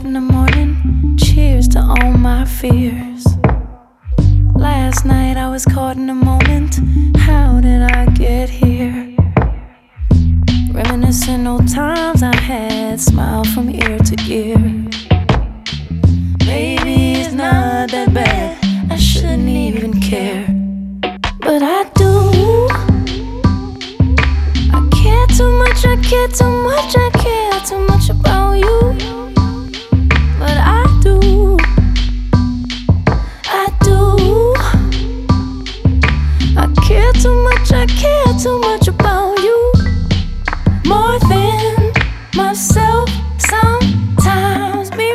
in the morning, cheers to all my fears. Last night I was caught in a moment, how did I get here? Reminiscing old times I had, smile from ear to ear. Maybe it's not that bad, I shouldn't even care, but I do. I care too much, I care too much, I care too much about you. But I do, I do. I care too much, I care too much about you. More than myself sometimes. Me.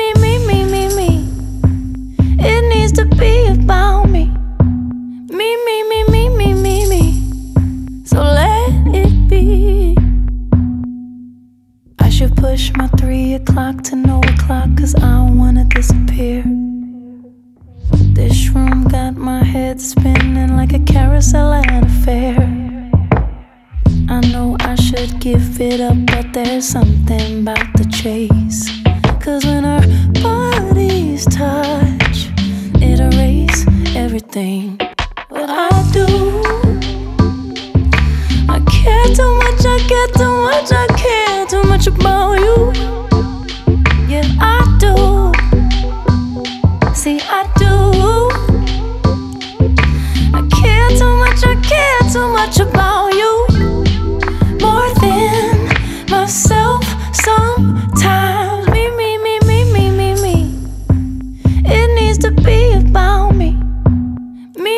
It needs to be about me. Me. So let it be. I should push my 3 o'clock to no o'clock, 'cause I don't wanna disappear. This room got my head spinning like a carousel at a fair. I know I should give it up, but there's something about the chase. 'Cause when our bodies touch, it erases everything. But I do. I care too much, I care too much, I care too much about you. Yeah, I do. See, I do. I care too much, I care too much about you. More than myself sometimes. Me. It needs to be about me. Me.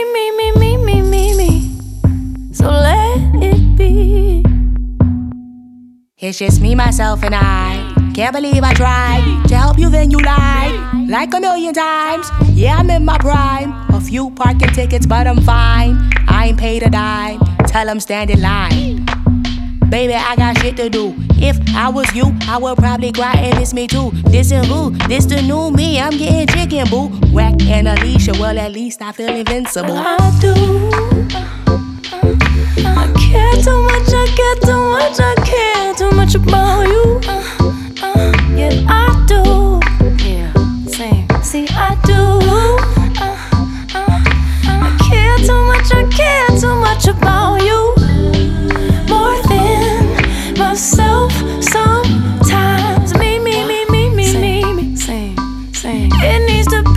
So let it be. It's just me, myself, and I. Can't believe I tried to help you, then you lied like a million times. Yeah, I'm in my prime. A few parking tickets, but I'm fine. I ain't paid a dime. Tell them stand in line. Baby, I got shit to do. If I was you, I would probably cry and miss me too. This and who? This the new me. I'm getting chicken, boo. Whack and Alicia, well, at least I feel invincible. I do. I care too much, I care too much, I care too much about you. Yeah, I do. Yeah, same. See, I do. I care too much, I care too much about you. More than myself sometimes. Me. Same. It needs to be